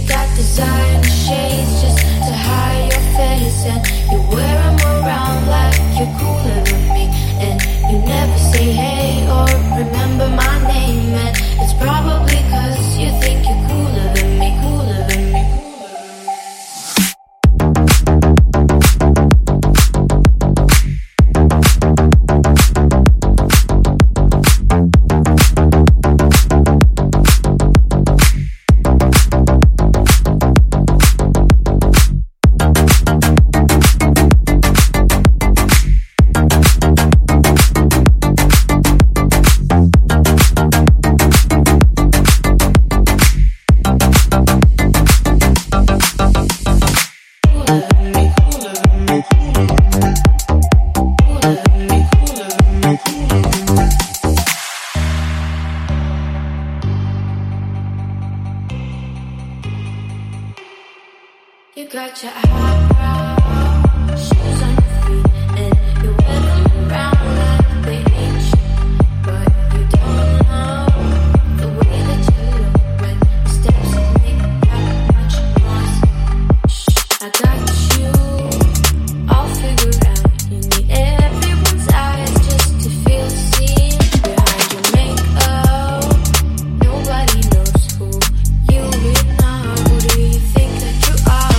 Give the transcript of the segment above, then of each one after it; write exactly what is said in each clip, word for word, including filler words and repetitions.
got designer shades just to hide your face, and you wear them around like you're cooler than me, and you never say hey or remember my name, and it's probably cause you think you're cooler than me, cooler than me. You got your eyebrow shoes on your feet, and you wear them around like they ain't shit, but you don't know the way that you look when the steps make that much noise. Shh, I got you all figured out. You need everyone's eyes just to feel seen behind your makeup. Nobody knows who you really are. Who do you think that you are?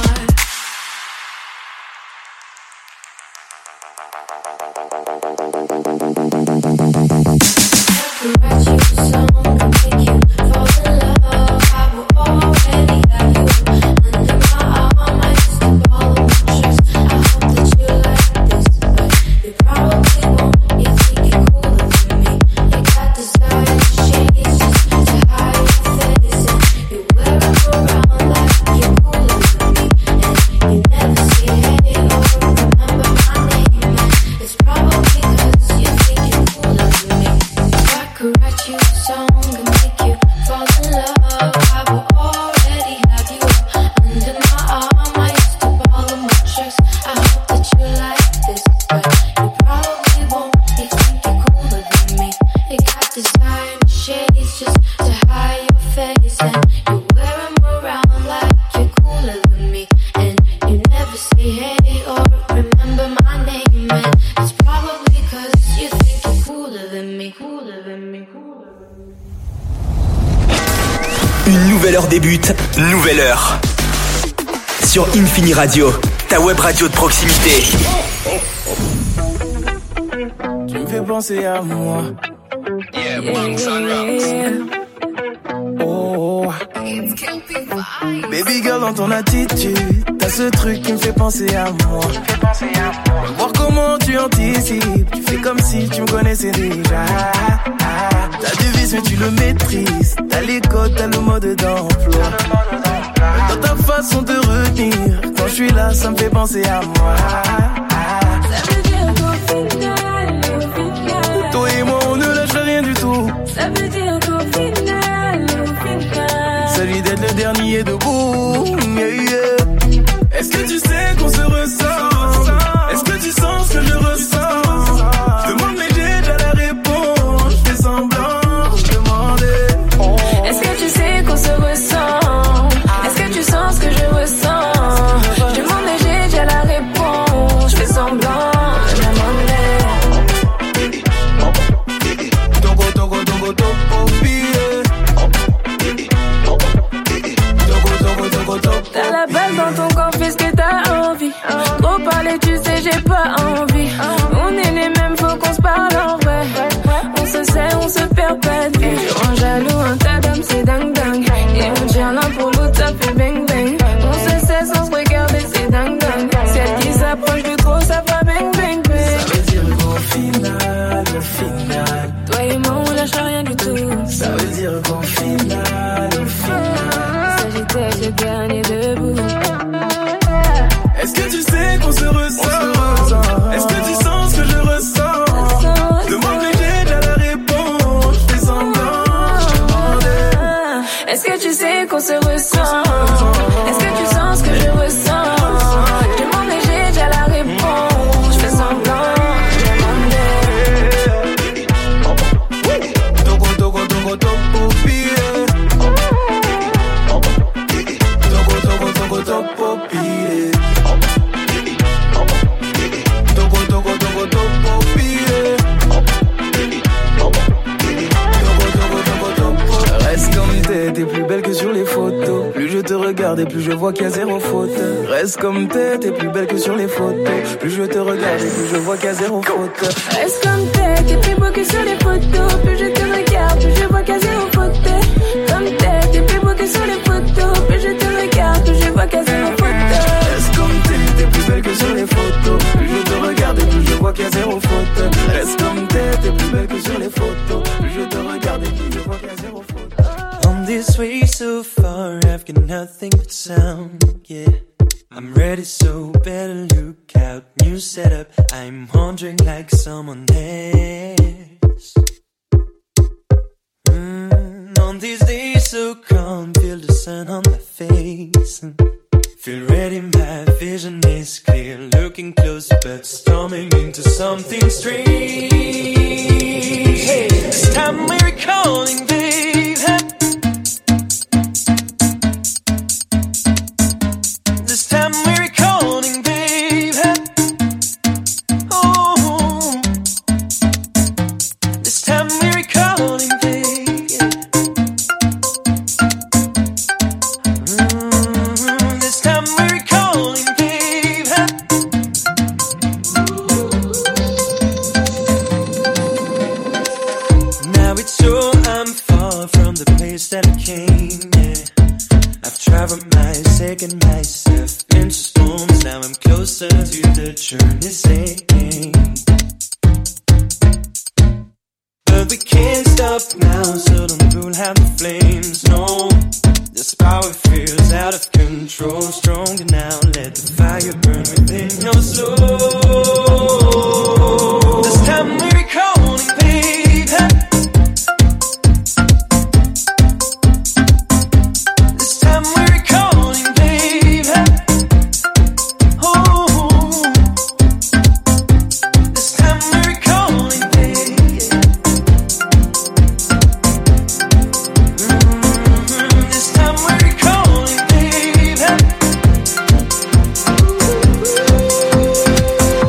Débute, nouvelle heure. Sur Infini Radio, ta web radio de proximité. Tu me fais penser à moi. Yeah, yeah. Oh. Baby girl, dans ton attitude, t'as ce truc qui me fait penser à moi. Voir comment tu anticipes, tu fais comme si tu me connaissais déjà. T'as du vice mais tu le maîtrises, t'as les codes, t'as le mode d'emploi. Dans ta façon de retenir, quand je suis là, ça me fait penser à moi. Ça veut dire qu'au final, au final, toi et moi on ne lâche rien du tout. Ça veut dire qu'au final, au final, celui d'être le dernier debout. Yeah, yeah. Est-ce que tu sais qu'on se ressent? Est-ce que tu sens ce que je ressens? Je demande mais j'ai déjà la réponse. Je fais semblant, je demandais. Est-ce que tu sais qu'on se ressent? Est-ce que tu sens ce que je ressens? Je demande mais j'ai déjà la réponse. Je fais semblant, je demandais. Togo, togo, togo, togo, billet. Togo, togo, togo, togo. T'as la balle dans ton corps, fais ce que t'as envie. Trop parler, tu sais, j'ai pas envie. On est les mêmes, faut qu'on se parle en vrai. On se sait, on se perd pas de vue. Je rends jaloux, un tas d'hommes, c'est dingue dingue. Et on tient l'un pour l'autre, ça fait bang bang. On se sait sans se regarder, c'est dingue dingue. Celle qui s'approche de trop, ça va bang bang bang. Ça veut dire qu'au final, au final, toi et moi, on lâche rien du tout. ça veut dire qu'au final, au final, il s'agit d'être le dernier debout. est-ce que tu sais qu'on se ressent? Est-ce que tu sens ce que je ressens? Demande mais j'ai déjà la réponse. Je fais semblant, je demandais. Est-ce que tu sais qu'on se ressent? Est-ce que tu sens ce que je ressens? Je demande mais j'ai déjà la réponse. Je fais semblant, je demandais. Togo, togo, togo, togo, billet. Togo, t'es, t'es plus belle que sur les photos. Plus je te regarde et plus je vois qu'il y a zéro faute. Reste comme t'es, t'es plus belle que sur les photos. Plus je te regarde et plus je vois qu'il y a zéro faute. Reste comme t'es, t'es plus beau que sur les photos. Plus je te regarde, plus je vois qu'il y a zéro faute. Comme t'es, t'es plus beau que sur les photos. Plus je te regarde, plus je vois qu'il y a zéro faute. Reste comme t'es, t'es plus belle que sur les photos. Plus je te regarde et plus je vois qu'il y a zéro faute. Reste comme t'es, t'es plus belle que sur les photos. Plus je te regarde et plus je vois qu'il y a zéro faute. On this way so far, I've got nothing but sound, yeah. I'm ready, so better look out. New setup, I'm wandering like someone else. Mm, on these days so calm, feel the sun on my face. Feel ready, my vision is clear. Looking close, but storming into something strange. Hey, this time we're recalling, babe. This time we're recalling, babe. Oh, this time we're recalling, babe. Mm, this time we're recalling, babe. Now it's so I'm far from the place that I came, yeah. I've traveled my second myself into storms. Now I'm closer to the journey's end. But we can't stop now, so don't pull out the flames, no. This power feels out of control. Stronger now, let the fire burn within your soul. This time we're recalling, babe. This time we're recalling, babe. Oh, this time we're recalling, babe. Mm-hmm. This time we're recalling, babe.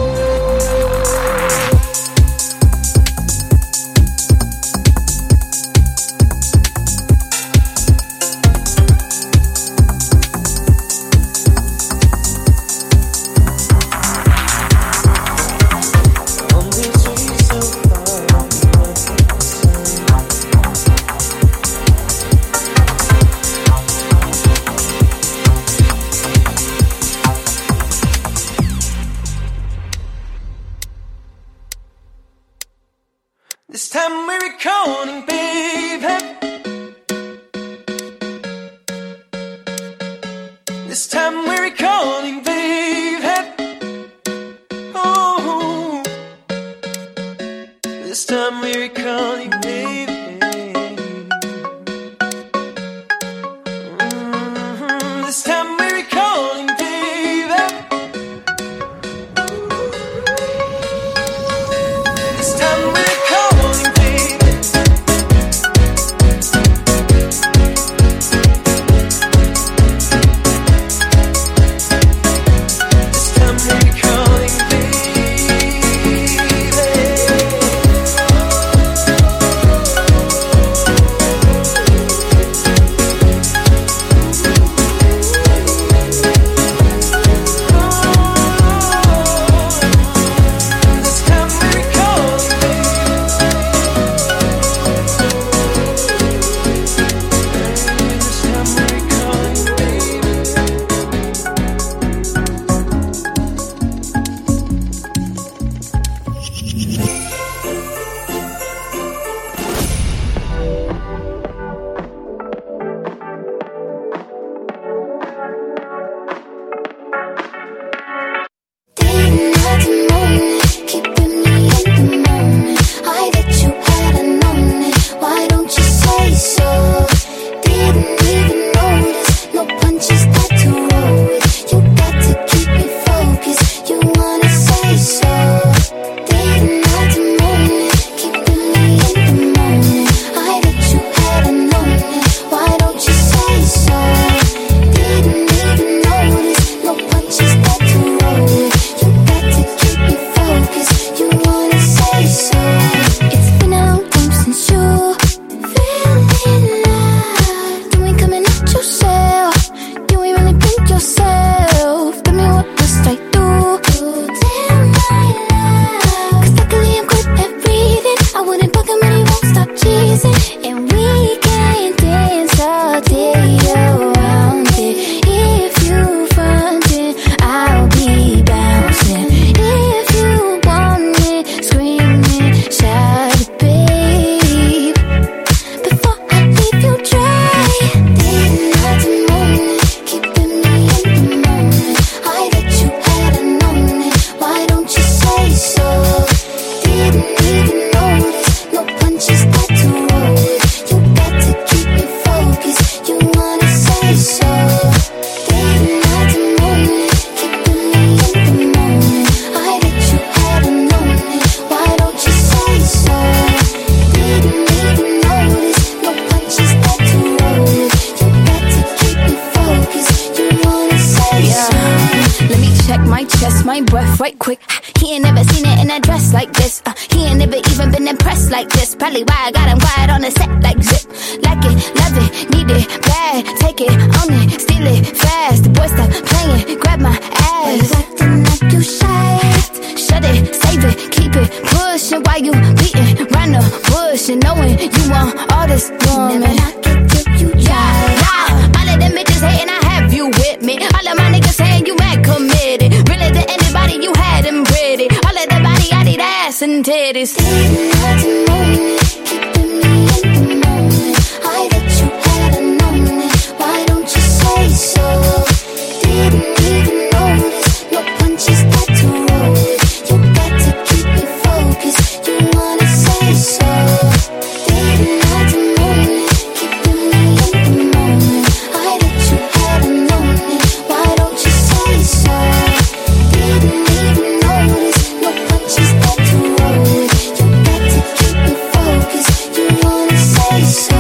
test my breath right quick. He ain't never seen it in a dress like this. Uh, he ain't never even been impressed like this. Probably why I got him quiet on the set like zip. Like it, love it, need it, bad. Take it, own it, steal it, fast. The boy stop playing, grab my ass. Why you acting like you shy? Shut it, save it, keep it pushing. While you beating round the bush and knowing you want all this woman. Never knock it till you try. Yeah, all of them bitches hating, I have you with me. All of my niggas saying you mad committed. Really to anybody, you had them pretty. All of the body, I need ass and titties. Didn't have to moment, keeping me in the moment. I that you hadn't known it. Why don't you say so? Didn't even notice your punches got to roll it. You got to keep it focused. You wanna say so? Didn't have to moment, keeping me in the moment. I that you hadn't known it. Why don't you say so? Didn't even notice your punches got to roll it. You got to keep it focused. You wanna say so?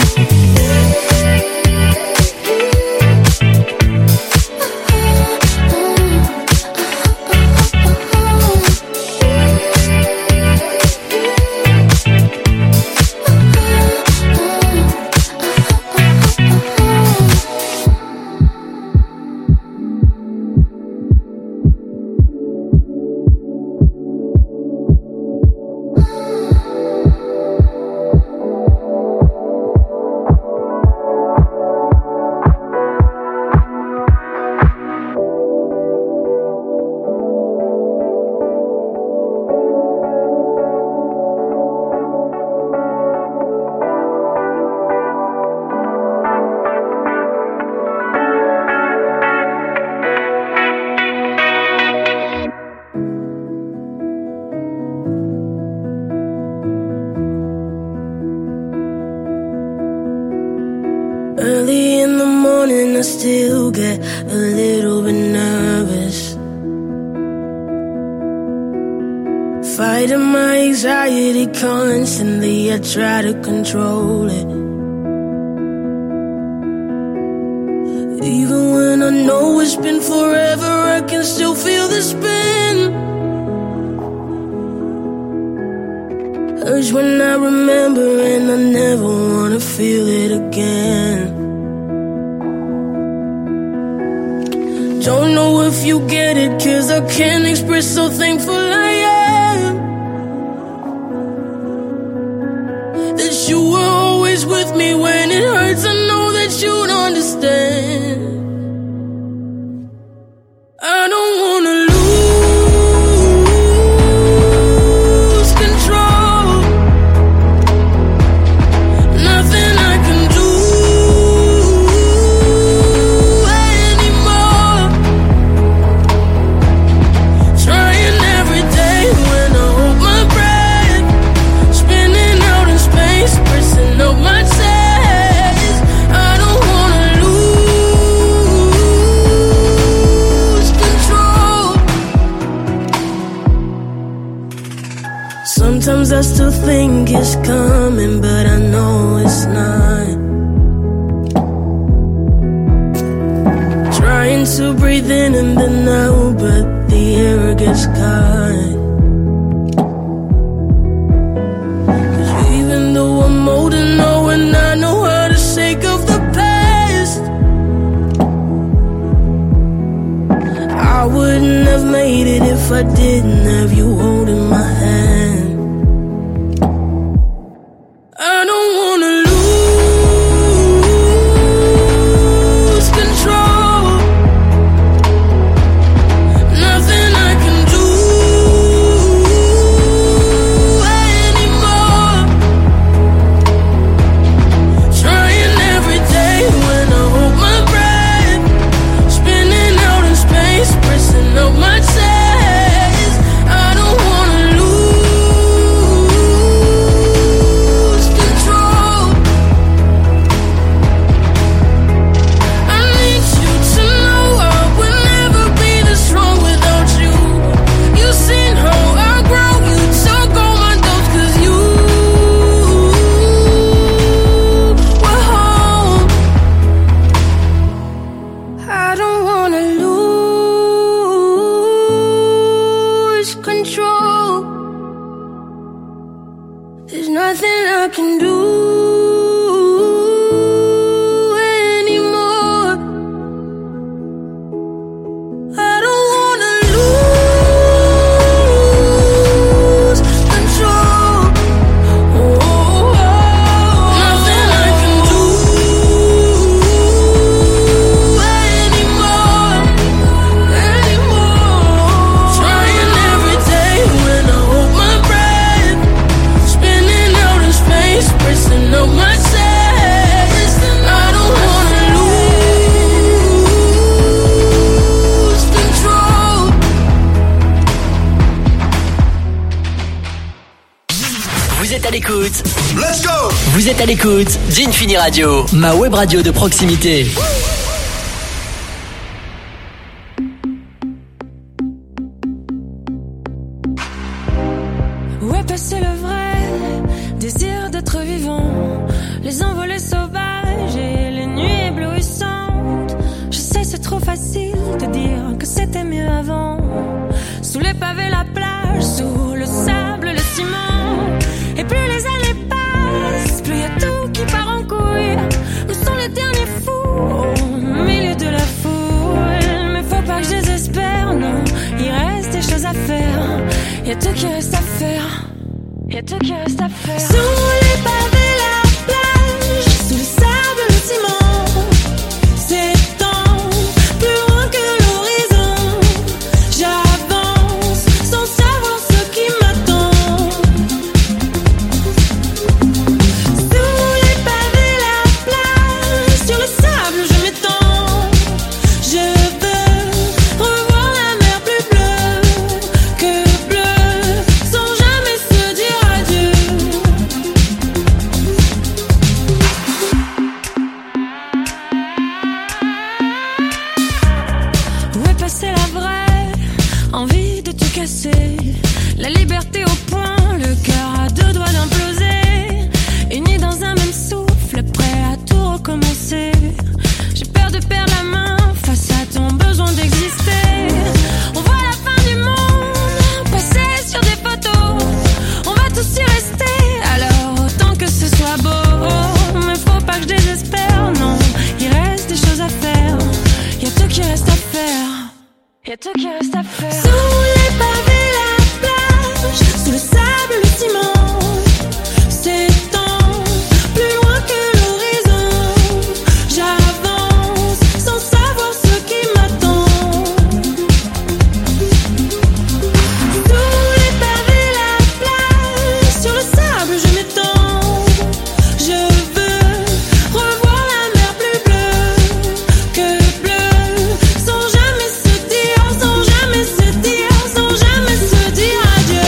Early in the morning, I still get a little bit nervous. Fighting my anxiety constantly, I try to control it. Even when I know it's been forever, I can still feel the spin. Urge when I remember, and I never wanna feel it again. Don't know if you get it, cause I can't express how thankful I am that you were always with me when it hurts. I know that you'd understand. I don't wanna lose control. Nothing I can do anymore. Trying every day when I hold my breath, spinning out in space, pressing up my chest. I don't wanna lose control. Sometimes I still think it's coming, but I know it's not. Trying to breathe in and then out, but the air gets caught. 'Cause even though I'm old and know and I know how to shake off the past, I wouldn't have made it if I didn't have you holding my hand. I don't wanna lose control. Nothing I can do Vous êtes à l'écoute d'Infini Radio, ma web radio de proximité. Où est passé le vrai désir d'être vivant? Les envolées sauvages et les nuits éblouissantes. Je sais, c'est trop facile de dire que c'était mieux avant. Sous les pavés, la plage, sous le sable, le ciment. Et plus les années passent, plus y a tout qui part en couille. Où sont les derniers fous au milieu de la foule? Mais faut pas que je désespère, non. Il reste des choses à faire. Y a tout qui reste à faire. Y a tout qui reste à faire. Sous les pavés, la plage, sous le sable, le ciment. S'étend plus loin que l'horizon. J'avance sans savoir ce qui m'attend. Sous les pavés, la plage, sur le sable, je m'étends. Je veux revoir la mer plus bleue que bleue, sans jamais se dire adieu. Où est passée la vraie envie de tout casser? La liberté au point, le cœur à deux doigts d'imploser. Unis dans un même souffle, prêt à tout recommencer. J'ai peur de perdre la main face à ton besoin d'exister. On voit la fin du monde passer sur des photos. On va tous y rester, alors autant que ce soit beau. Mais faut pas que je désespère, non. Il reste des choses à faire. Y a tout qui reste à faire. Y a tout qui reste à faire. Sous les pavés, la plage, sous le sable, le ciment. S'étend plus loin que l'horizon. J'avance sans savoir ce qui m'attend. Sous les pavés, la plage, sur le sable, je m'étends. Je veux revoir la mer plus bleue que bleue, sans jamais se dire, sans jamais se dire, sans jamais se dire adieu.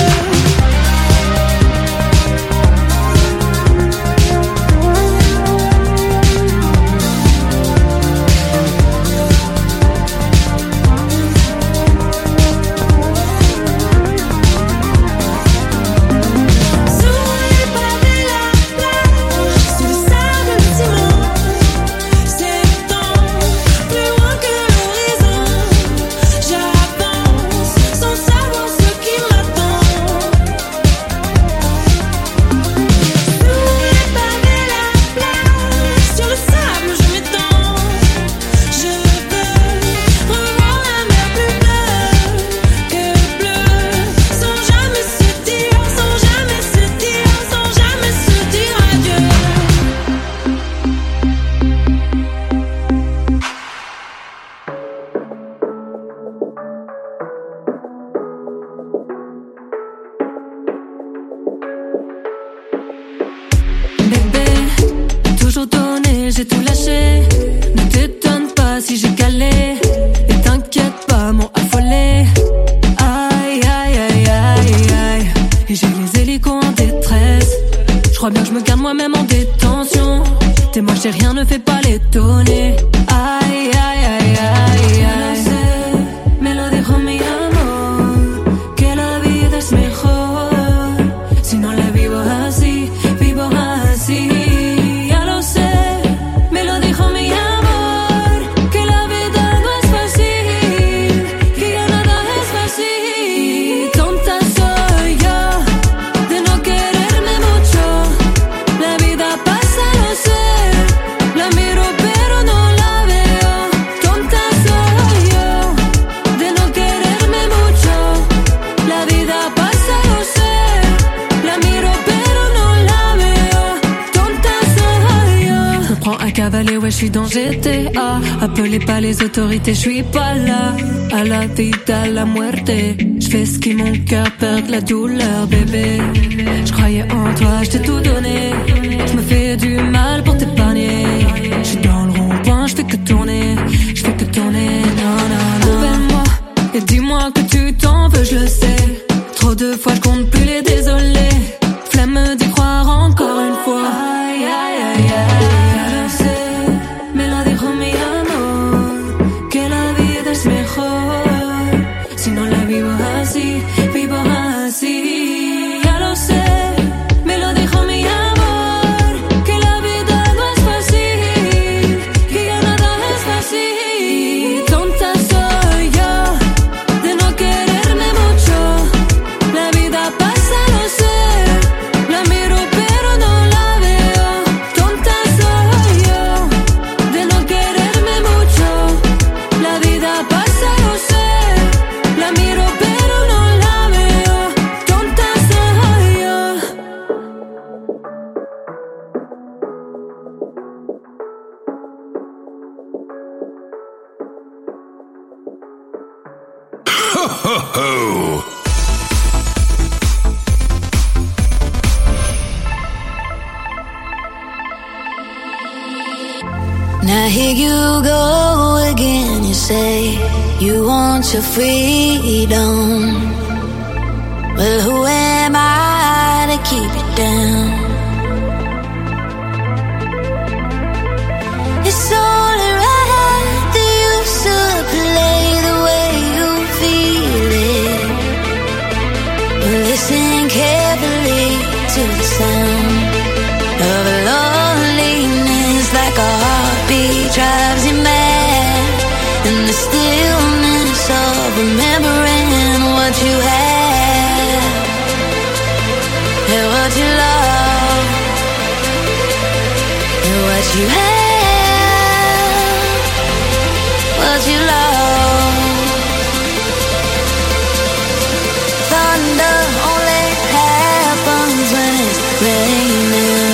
Sous les pavés, la plage, sous le sable, le ciment. S'étend plus loin que l'horizon. J'avance sans savoir ce qui m'attend. Sous les pavés, la plage, sur le sable, je m'étends. Je veux revoir la mer plus bleue que bleue, sans jamais se dire, sans jamais se dire, sans jamais se dire adieu. Bébé, toujours donné, j'ai tout lâché. Ne t'étonne pas si j'ai calé. Et t'inquiète pas, m'ont affolé. Aïe, aïe, aïe, aïe, aïe. Et j'ai les hélicos en détresse. Je crois bien que je me garde moi-même en détention. T'es moi, j'ai rien, ne fais pas l'étonner. Aïe, aïe, aïe, aïe, aïe. Me lo dijo mi amor, que la vida es mejor si no la vivo así, vivo así. Ya lo sé, me lo dijo mi amor, que la vida no es fácil, que ya nada es fácil. Tonta soy yo de no quererme mucho. La vida pasa, lo sé, la miro pero no la veo. Tonta soy yo de no quererme mucho. La vida pasa, lo sé, la miro pero no la veo. Tonta soy yo. Je me prends à cavaler, ouais, je suis dans G T A. Appelez pas les autorités, je suis pas là. À la vida, à la muerte. Je fais ce qui mon cœur perd la douleur, bébé. Je croyais en toi, je t'ai tout donné. Je me fais du mal pour t'épargner. Je suis dans le rond-point, je fais que tourner. Je fais que tourner, non, non, non. Appelle-moi et dis-moi que tu t'en veux, je le sais. Trop de fois, je compte plus les désolés. Flemme d'y croire encore une fois. Aïe, Now here you go again, you say you want your freedom. Well, who am I to keep you down? It's only right that you should play the way you feel it. But listen carefully to the sound of loneliness, like a heartbeat drives you mad, and the stillness of remembering what you had and what you love and what you had, what you love. Thunder only happens when it's raining.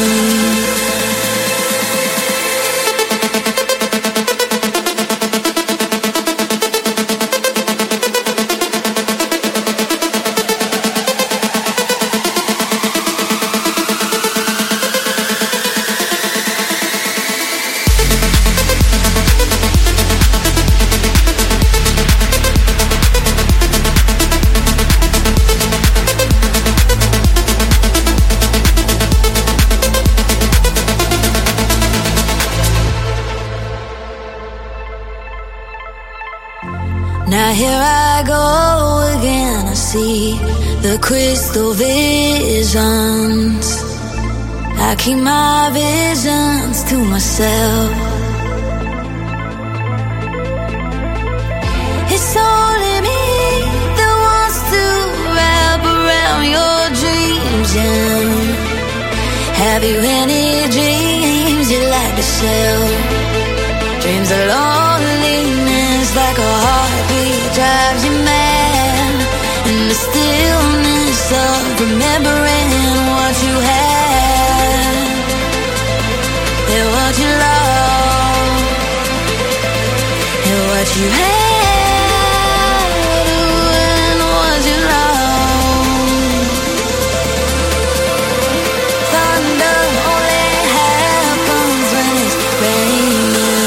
Now here I go again, I see the crystal visions. I keep my visions to myself. It's only me that wants to wrap around your dreams, and have you any dreams you'd like to sell? Dreams of loneliness, like a heartbeat drives you mad, and the stillness of remembering what you had and what you love and what you had and what you love. Thunder only happens when it's raining.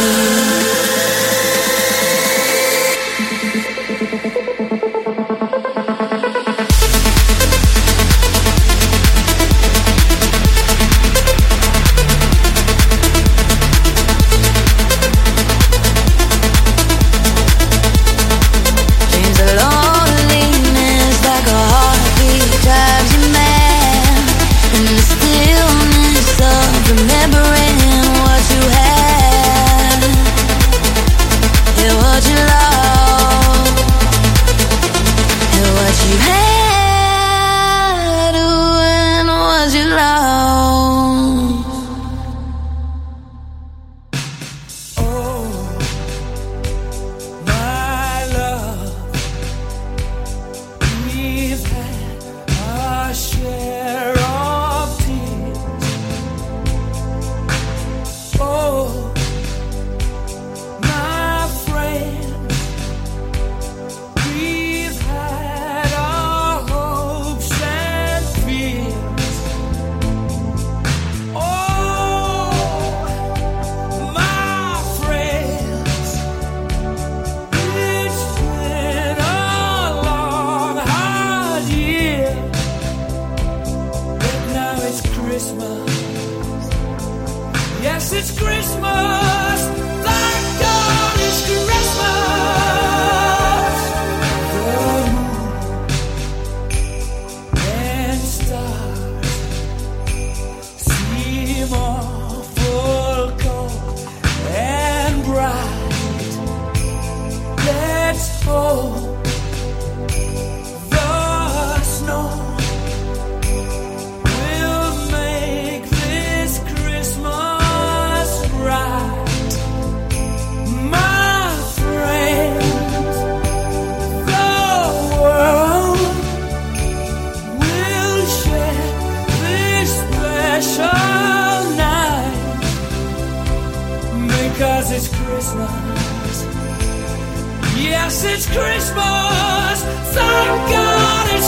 Yes, it's Christmas. Thank God it's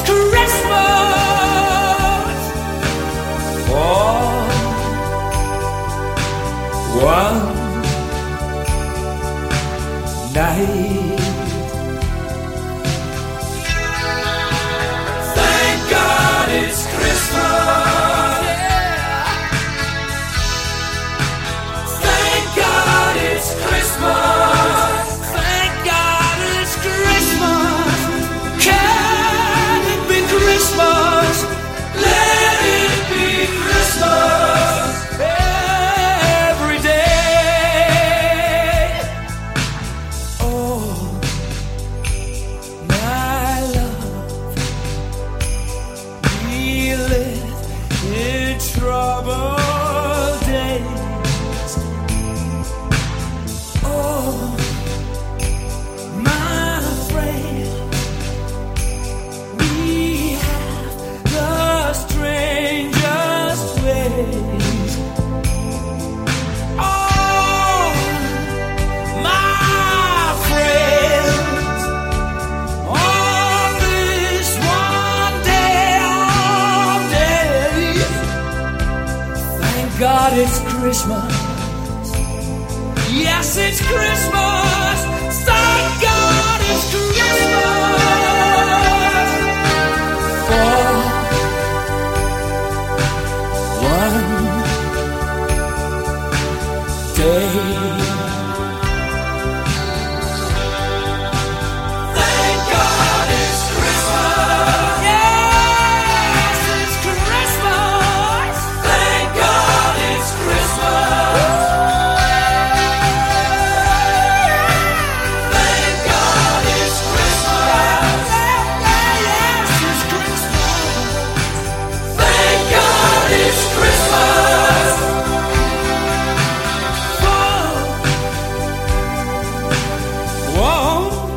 Christmas. For one night. Thank God it's Christmas. Yeah. Thank God it's Christmas. Thank God it's Christmas. Can it be Christmas? Let it be Christmas every day. Oh, my love, we live in troubled days. Oh, my friend, we have the strangest ways. Oh, my friends, on this one day of days, thank God it's Christmas. Yes, it's Christmas. Thank God it's Christmas. For one day. Thank God it's Christmas. Yes, it's Christmas. Thank God it's Christmas. Thank God it's Christmas. Yes, it's Christmas. Thank God it's Christmas. Whoa. Whoa.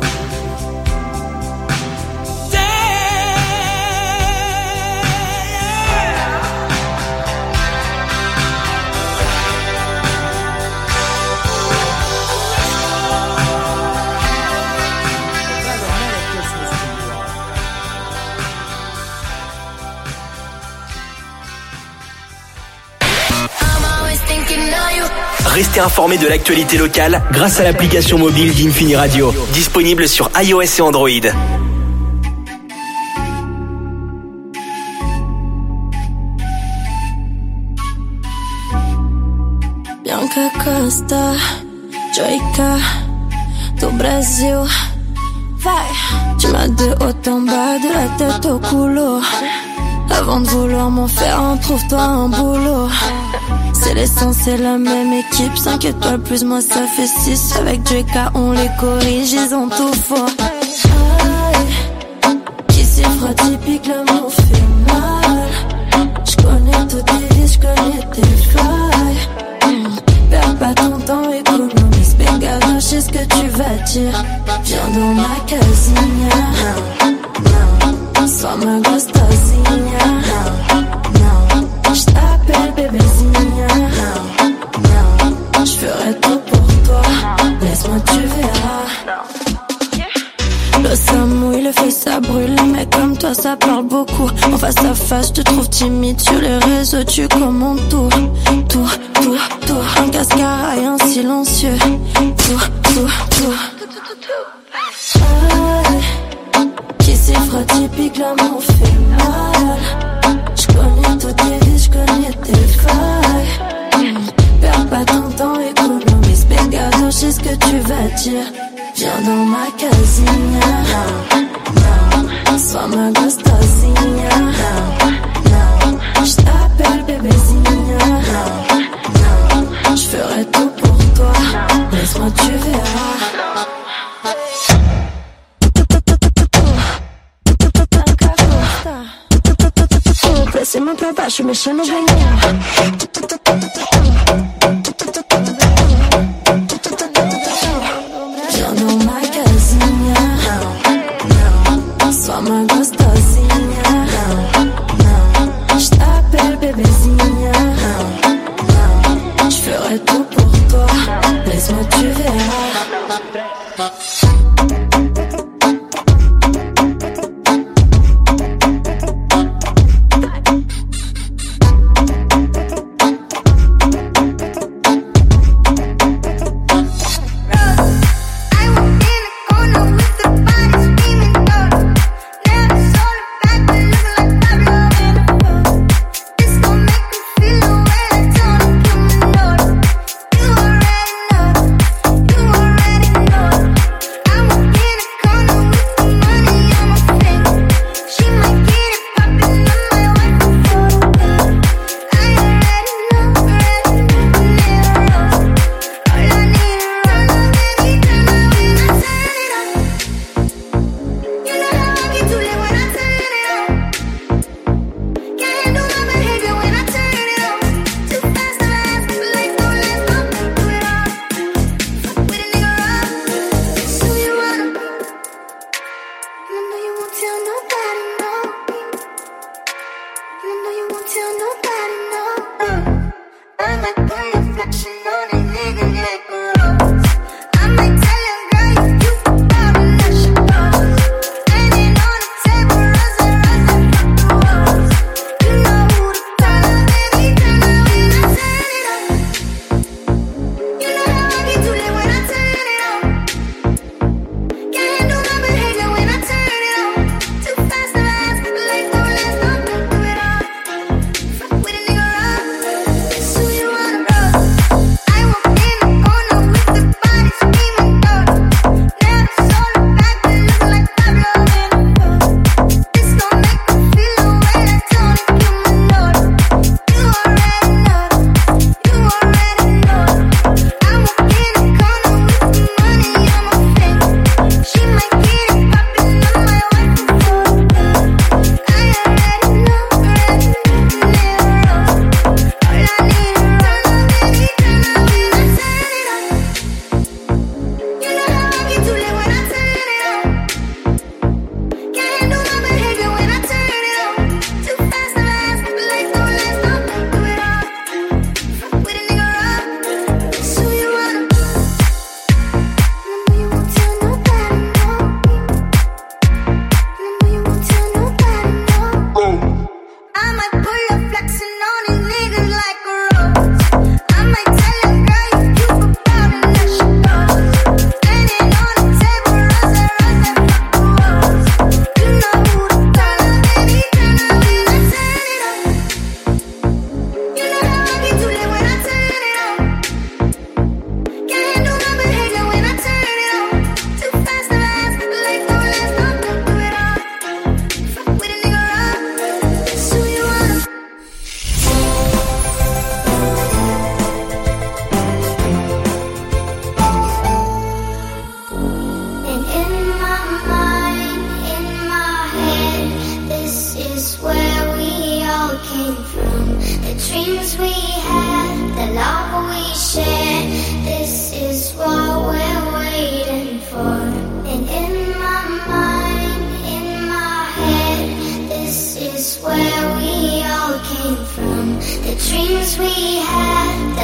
Restez informés de l'actualité locale grâce à l'application mobile d'Infini Radio, disponible sur iOS et Android. Bianca Costa, Joica, do Brasil. Vai, tu m'as de haut en bas, de la tête au couloir. Avant de vouloir m'en faire un, trouve-toi un boulot. C'est l'essence, c'est la même équipe. cinq étoiles plus moi ça fait six. Avec Joica on les corrige, ils ont tout faux. Aïe, qui s'y fera typique, l'amour fait mal. J'connais tous tes vies, j'connais tes failles. Mmh. Perds pas ton temps, économise, béga, je sais ce que tu vas dire. Viens dans ma casinha, sois ma gostosinha. J't'appelle bébezinha. J'ferai tout pour toi, laisse-moi tu verras. Le ça mouille, le feu ça brûle. Mais comme toi ça parle beaucoup. En face à face, je te trouve timide. Sur les réseaux, tu commandes tout. Tout, tout, tout. Un cascara et un silencieux. Tout, tout, tout. Aïe, qui s'y fera typique, l'amour fait mal. J'connais toutes tes vies, j'connais tes failles. Mmh. Perds pas ton temps, économise, béga, je sais ce que tu vas dire. Viens dans ma casinha, sois ma gostosinha. J't'appelle bébezinha. J'ferai tout pour toi, laisse-moi tu verras. Cima pra baixo, mexendo bem. Viens dans ma casinha, sois ma gostosinha. J't'appelle bébezinha. J'ferai tout pour toi, laisse-moi tu verras. I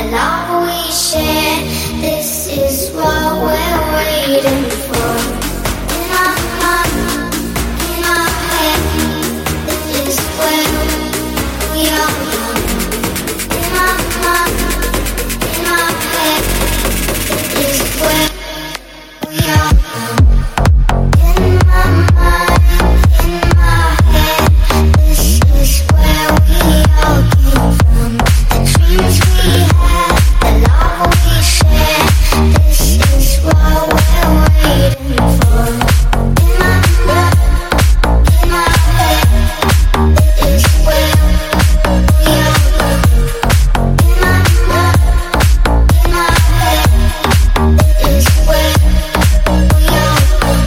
the love we share. This is what we're waiting for. In our mind, in our head, this is where we are going. In our mind, in our head, this is where we are going. In my mind, in my head, this is where we all came from. The dreams we had, the love we share. This is what we're waiting for. In my mind, in my head, this is where we all going. In my mind, in my head, this is where we all going.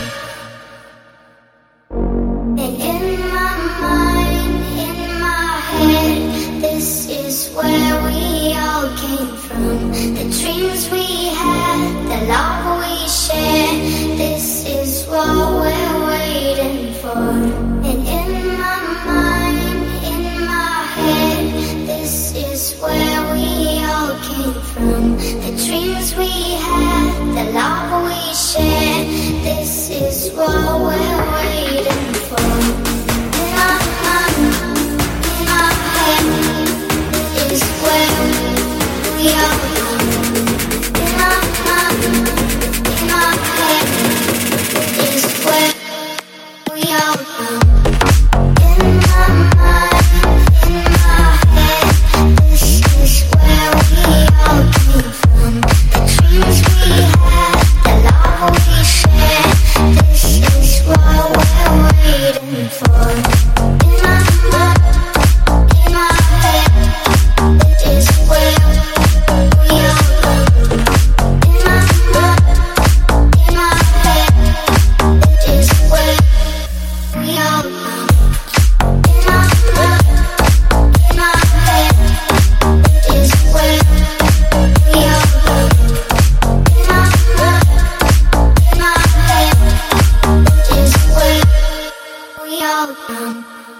And in my mind, in my head, this is where we all came from. The dreams we had, the love we share. This is what we're waiting for. And in my mind, in my head, this is where we all came from. The dreams we had, the love we share. This is what we're waiting for. In my mind, in my head, this is where we all going. In my mind, in my head, this is where we all going. In my mind, in my head, this is where we all came from. The dreams we had, the love we share. This is what we're waiting for. In my mind, in my head, this is where we all going. In my mind, in my head, this is where we all going. In my mind, in my head, this is where we all going. In my mind, in my head, this is where we all going.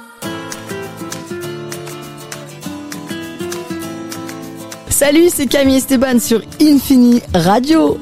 Salut, c'est Camille Esteban sur Infini Radio.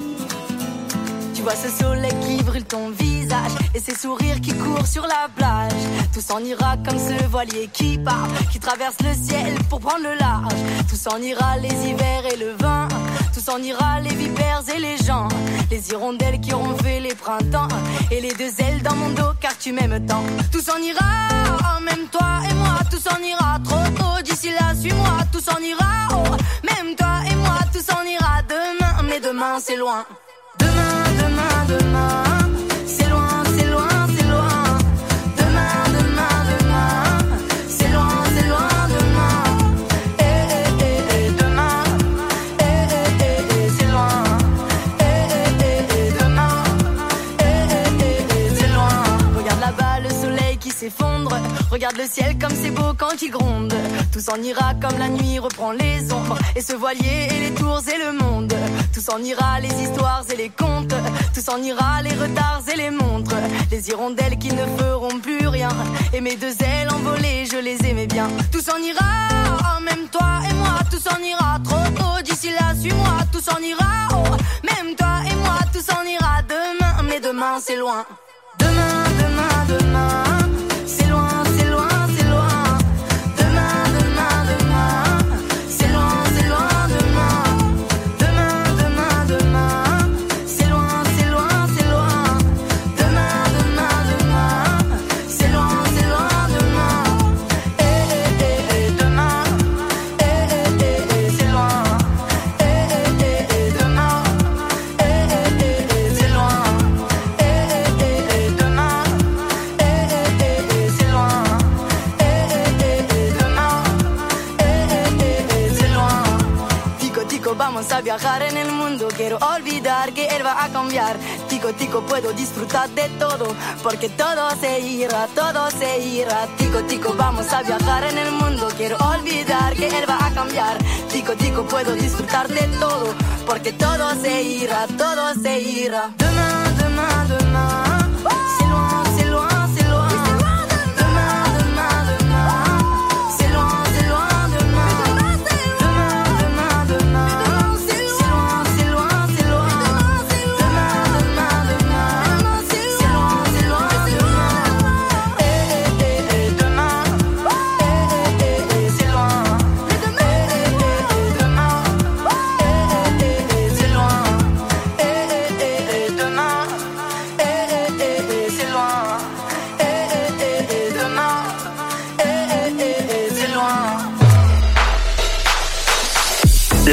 Tu vois ce soleil qui brûle ton visage et ces sourires qui courent sur la plage. Tout s'en ira comme ce voilier qui part, qui traverse le ciel pour prendre le large. Tout s'en ira les hivers et le vin, tout s'en ira les vipères et les gens. Les hirondelles qui auront fait les printemps et les deux ailes dans mon dos car tu m'aimes tant. Tout s'en ira, même toi et moi, tout s'en ira trop tôt. D'ici là, suis-moi, tout s'en ira. Oh, même toi et moi, tout s'en ira demain, mais demain c'est loin. Demain, demain, demain, c'est loin, c'est loin, c'est loin. Demain, demain, demain, c'est loin, c'est loin, demain. Eh, eh, eh, eh, demain, eh, eh, eh, eh, c'est loin. Eh, eh, eh, eh, demain, eh, eh, eh, eh, c'est loin. Regarde là-bas le soleil qui s'effondre, regarde le ciel comme c'est beau quand il gronde. Tout s'en ira comme la nuit reprend les ombres et ce voilier et les tours et le monde. Tout s'en ira les histoires et les contes, tout s'en ira les retards et les montres. Les hirondelles qui ne feront plus rien et mes deux ailes envolées, je les aimais bien. Tout s'en ira, oh, même toi et moi, tout s'en ira trop tôt. D'ici là, suis-moi, tout s'en ira. Oh, même toi et moi, tout s'en ira demain, mais demain c'est loin. Demain, demain, demain. C'est loin, c'est loin, c'est loin. Demain, demain, demain. C'est loin, c'est loin, demain. Demain, demain, demain. C'est loin, c'est loin, c'est loin. Demain, demain, demain. C'est loin, c'est loin, demain. Eh, eh, eh, eh, demain. Eh, eh, eh, eh, c'est loin. Eh, eh, eh, eh, demain. Eh, eh, eh, eh, c'est loin. Eh, eh, eh, eh, demain. Eh, eh, eh, eh, c'est loin. Eh, eh, eh, eh, demain. Eh, eh, eh, eh, c'est loin. Tico, tico, vamos a viajar en el mundo. Quiero olvidar que él va a cambiar. Tico, tico, puedo disfrutar de todo, porque todo se irá, todo se irá. Tico, tico, vamos a viajar en el mundo. Quiero olvidar que él va a cambiar. Tico, tico, puedo disfrutar de todo, porque todo se irá, todo se irá. Demain, demain, demain. C'est loin, c'est loin, c'est loin. Demain, demain, demain. C'est loin, c'est loin, demain. Demain, demain, demain.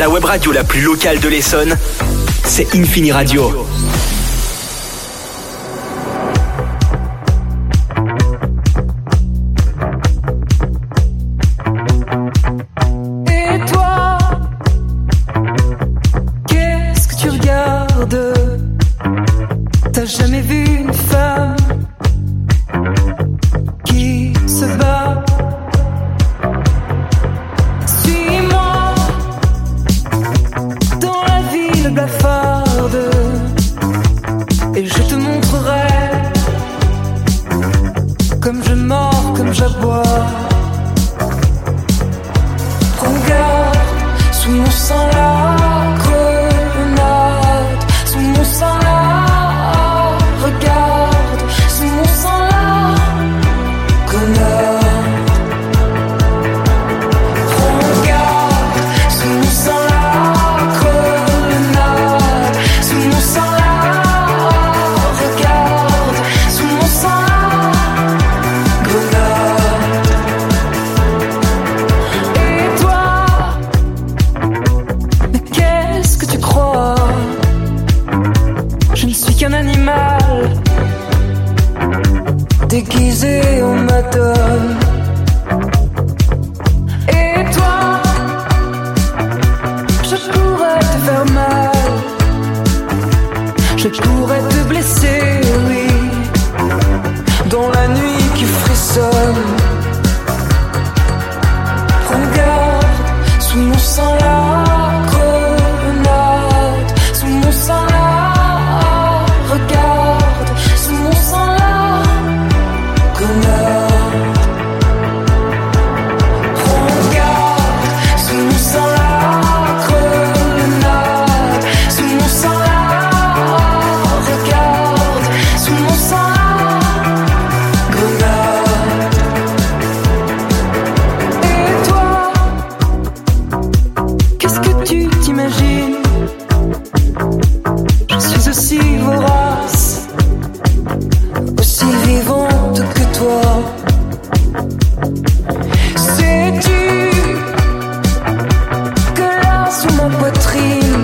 La web radio la plus locale de l'Essonne, c'est Infini Radio. Et toi, qu'est-ce que tu regardes? T'as jamais vu une femme qui se bat? Suis-moi dans la ville blafarde et je te montrerai comme je mords, comme j'aboie. Regarde, sous mon sang la grenade, sous mon sang la, regarde, sous mon sang la grenade. Regarde, sous mon sang la grenade, sous mon sang la, regarde, sous mon sang la grenade. Et toi, mais qu'est-ce que tu crois? Je ne suis qu'un animal déguisé en madone. Et toi, je pourrais te faire mal, je pourrais te blesser, oui, dans la nuit qui frissonne. Regarde, sous mon sang la grenade, sous mon sang la, regarde, sous mon sang la grenade. Regarde, sous mon sang la grenade, sous mon sang la, regarde, sous mon sang la grenade. Et toi, qu'est-ce que tu t'imagines? Je suis aussi vorace, aussi vivante que toi. Sais-tu que là sous ma poitrine,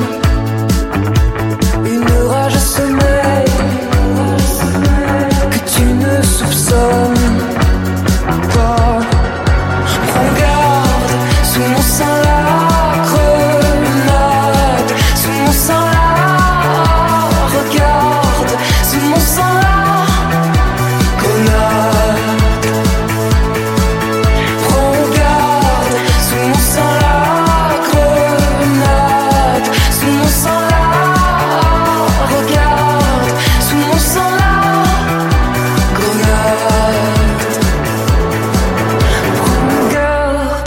une rage sommeille que tu ne soupçonnes pas. Regarde, sous mon sang la grenade, sous mon sang la, regarde, sous mon sang la grenade. Regarde, sous mon sang la grenade, sous mon sang la, regarde, sous mon sang la grenade. Regarde.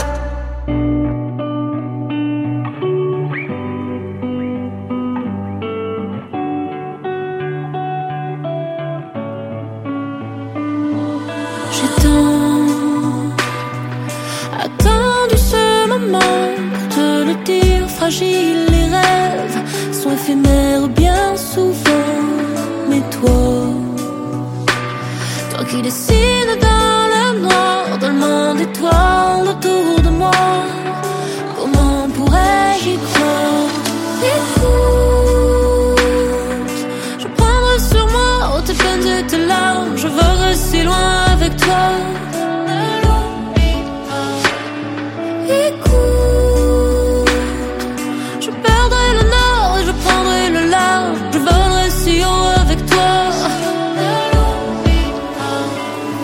J'ai tant attendu ce moment pour te le dire, fragile, les rêves sont éphémères bien souvent. Mais toi, toi qui dessines dans le noir, dans le monde étoile autour de moi, comment pourrais-je y croire? Écoute, je prendrai sur moi tes peines et tes larmes, je volerai si loin avec toi. Écoute, je perdrai le nord et je prendrai le large, je volerai si haut avec toi.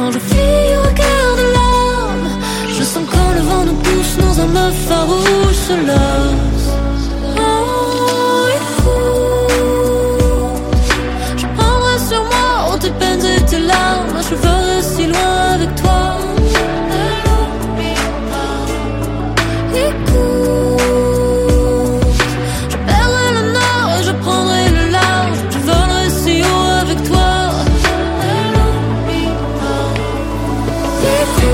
quand je fuis au cœur de l'âme. Je sens quand le vent nous pousse dans un œuf farouche se lasse. Oh, écoute, je prendrai sur moi oh, tes peines et tes larmes. Je ferai si loin avec toi. Écoute, je perdrai le nord et je prendrai le large. Je volerai si haut avec toi. Écoute,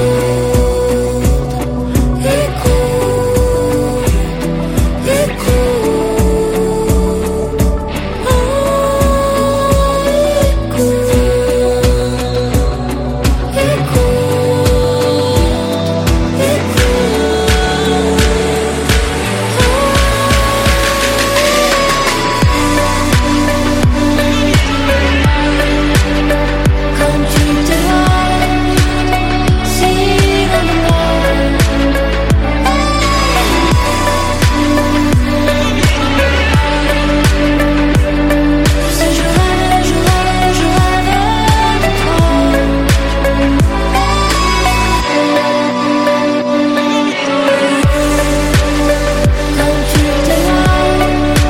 écoute, écoute, oh, écoute, quand tu t'éloignes, si loin de moi. Tu sais, je rêve, je rêve, je rêve de toi. Quand tu t'éloignes,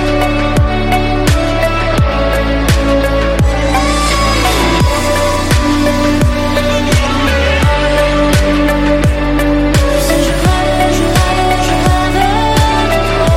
tu sais, je rêve, je rêve, je rêve de toi.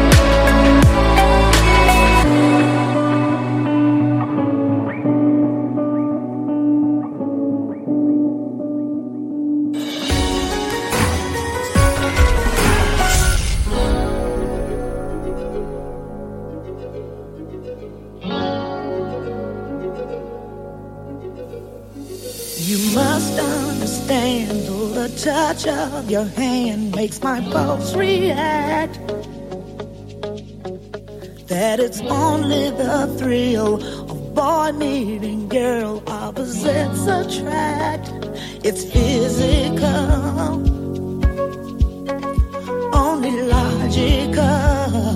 You must understand, though the touch of your hand makes my pulse react, that it's only the thrill of boy meeting girl, opposites attract. It's physical, only logical.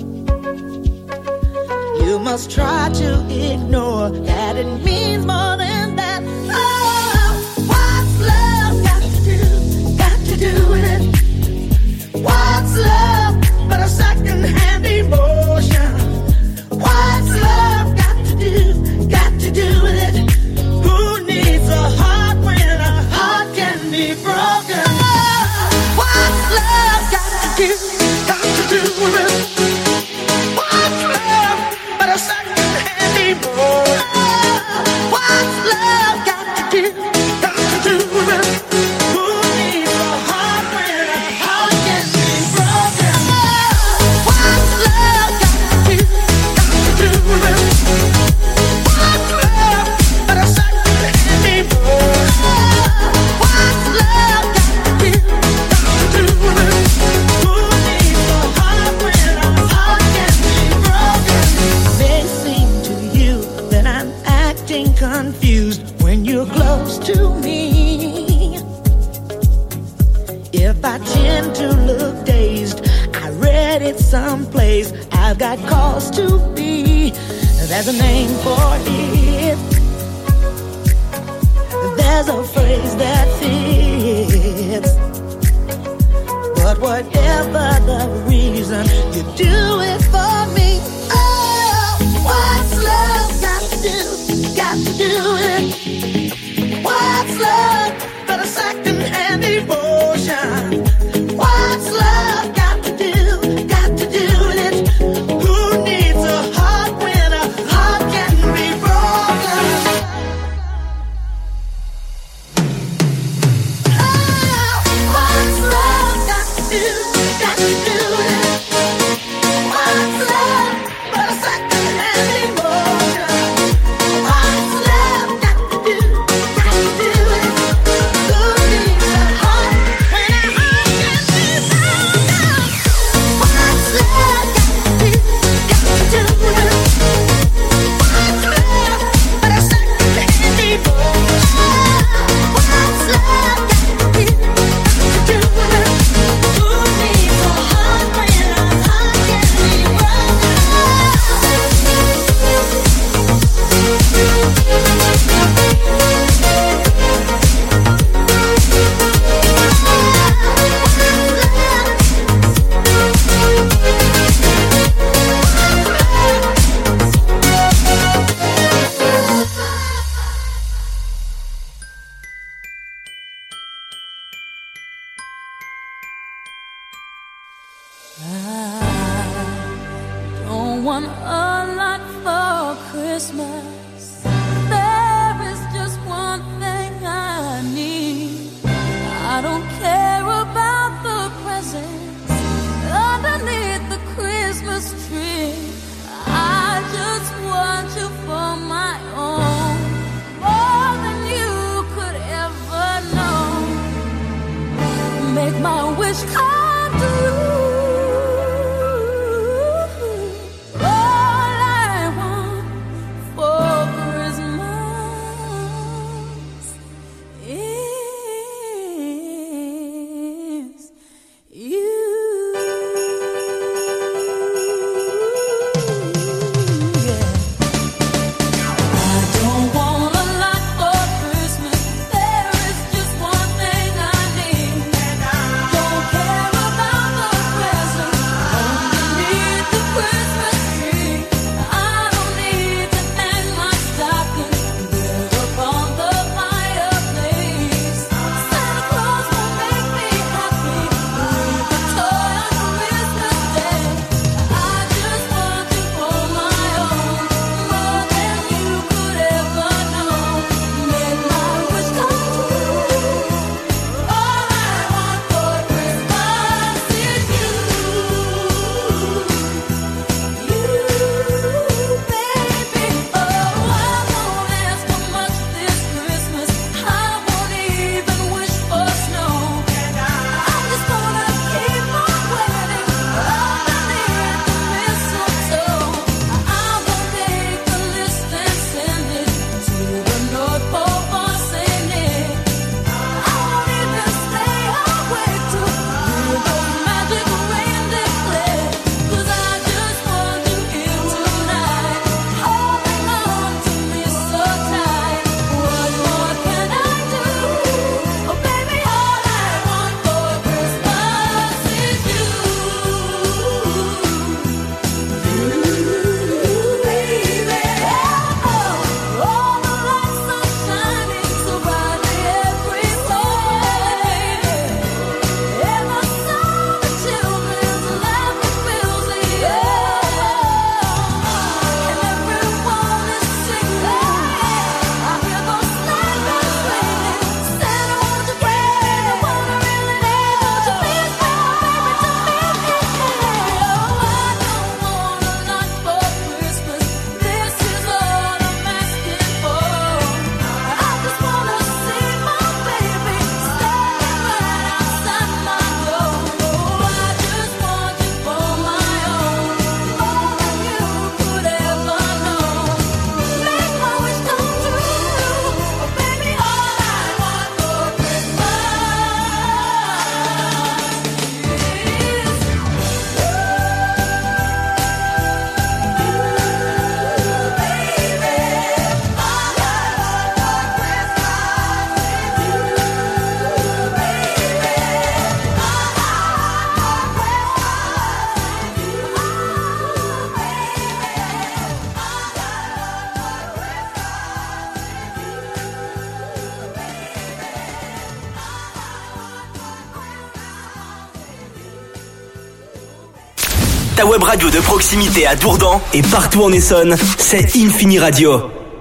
You must try to ignore that it means more than that. Oh, what's love got to do, got to do with it? What's love but a second-hand emotion? What's love got to do, got to do with it? Who needs a heart when a heart can be broken? Oh, what's love got to do, got to do with it? What's love but a second-hand emotion? What's love got to do, got to do with it? Who needs a heart when a heart can be broken? What's love got to do, got to do with it? What's love but a second-hand emotion? What's love got to do, got to do with it? Who needs a heart when a heart can be broken? May seem to you that I'm acting confused when you're close to me. If I tend to look dazed, I read it someplace. I've got cause to be. There's a name for it. There's a phrase that fits. But whatever the reason, you do it for me. Oh, what's love got to do, got to do with it? What's love but a second-hand emotion? What's love got to do, got to do with it? Who needs a heart when a heart can be broken? Oh, what's love got to do, got to do with it? What's love Christmas, there is just one thing I need. I don't care about the presents underneath the Christmas tree. I just want you for my own, more than you could ever know. Make my wish come true. Ta web radio de proximité à Dourdan et partout en Essonne, c'est Infini Radio.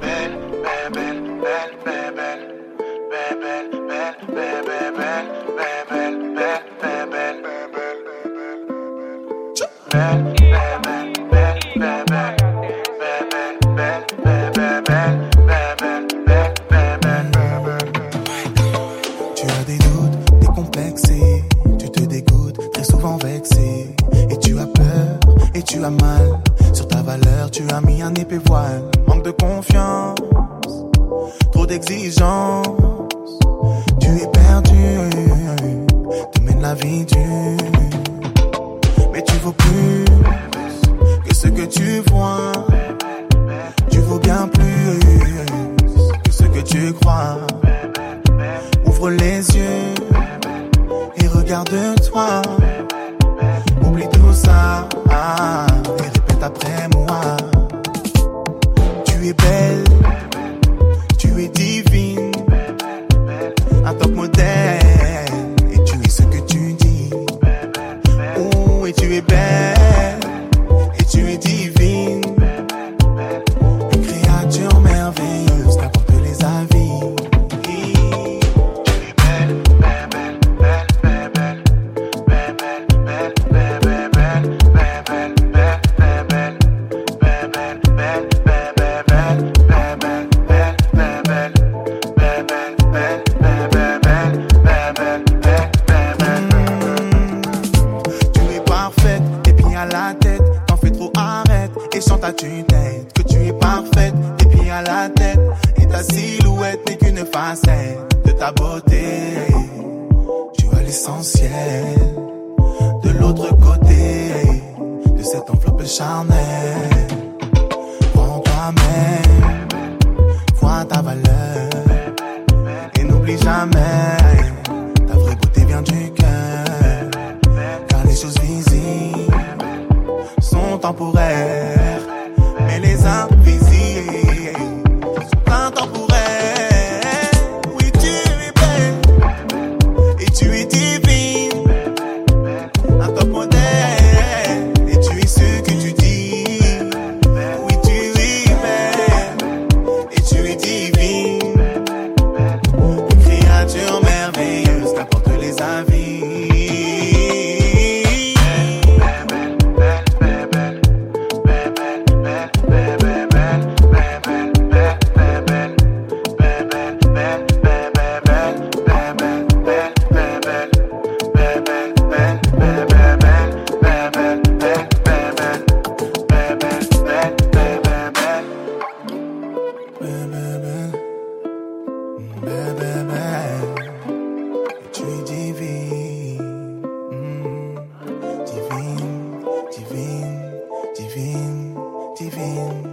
Tu as des doutes, décomplexé, tu te dégoûtes, très souvent vexé, et tu as peur, et tu as mal, sur ta valeur tu as mis un épais voile, manque de confiance, trop d'exigence, tu es perdu, te mène la vie dure, mais tu vaux plus que ce que tu vois, tu vaux bien plus que ce que tu crois. Ouvre les yeux et regarde-toi. Oublie tout ça et répète après moi. Tu es belle, tu es divine, un top modèle, et tu es ce que tu dis. Oh, et tu es belle, et tu es divine, tue-tête, que tu es parfaite, des pieds à la tête, et ta silhouette n'est qu'une facette de ta beauté. Tu as l'essentiel de l'autre côté de cette enveloppe charnelle. Prends toi-même, vois ta valeur, et n'oublie jamais, ta vraie beauté vient du cœur, car les choses visibles sont temporaires, mais les uns